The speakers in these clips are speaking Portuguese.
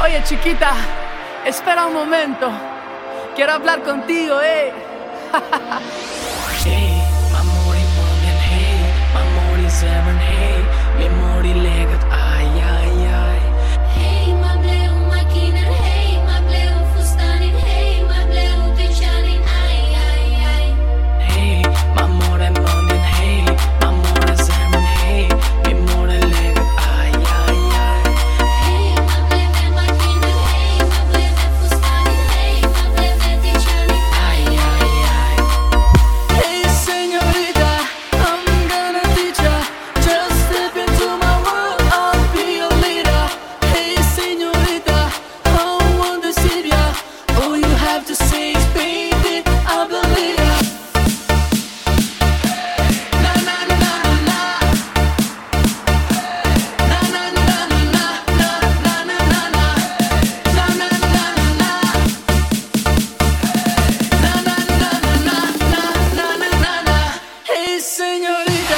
Oye, chiquita, espera un momento. Quiero hablar contigo, Hey, mamori mogen, hey, mamori zemren, hey, memori legat, ai, ai, ai. Hey, ma bleu makinen, hey, ma bleu fustanin, hey, ma bleu techanin, ai, ai, ai. Hey, mamori mogen, hey, mamori zemren, hey, memori legat, ai, ai, ai. Hey, ma bleu makinen, hey, ma bleu fustanin, hey, ma bleu techanin, ai, ai, ai. Hey, señorita, I'm gonna teach ya. Just step into my world, I'll be your leader. Hey, señorita, I want to see ya. All you have to say is, baby, I believe ya. Na na na na na. Na na na na na na na na na na. Na na na na na. Na na na na na na na na. Hey, señorita.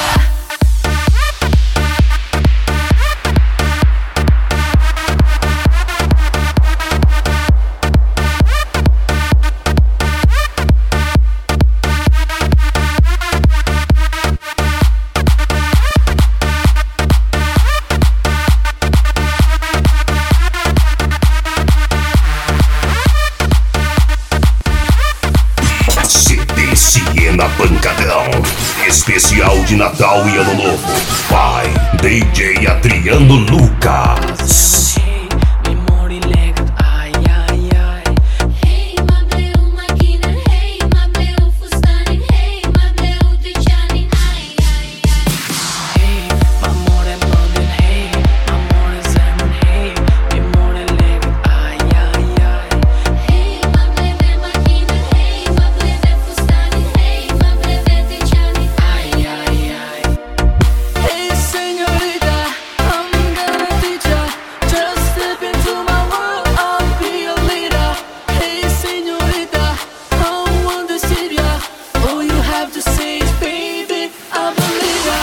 CDC na Pancadão. Especial de Natal e Ano Novo. By DJ Adriano Lucas. Hey, memori legat, ai, ai, ai. Hey, ma bleu makinen, hey, ma bleu fustanin, hey, ma bleu techanin, ai, ai, ai. Hey, mamori mogen, hey, mamori zemren, hey, memori legat, ai, ai, ai. Hey, ma bleu makinen, hey, ma bleu fustanin, hey, ma bleu techanin, ai, ai, ai. Hey, señorita, I'm gonna teach ya. Just step into my world, I'll be your leader. Hey, señorita, I want to see ya. All you have to say is, baby, I believe ya.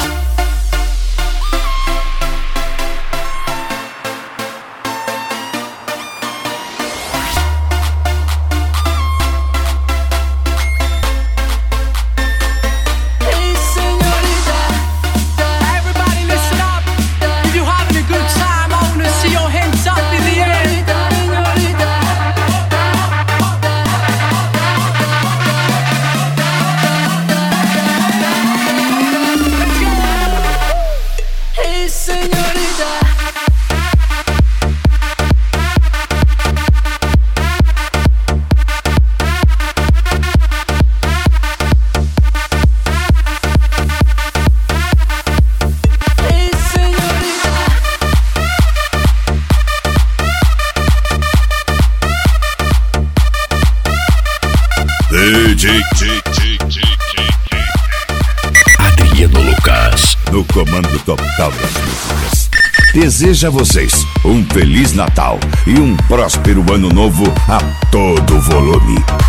Hey, señorita, Everybody listen up. If you're having a good time, I wanna see your hands up in the air. señorita, hey, señorita. Hey, señorita. DJ Adriano Lucas. No comando total das músicas. Deseja a vocês um Feliz Natal e um próspero Ano Novo a todo volume.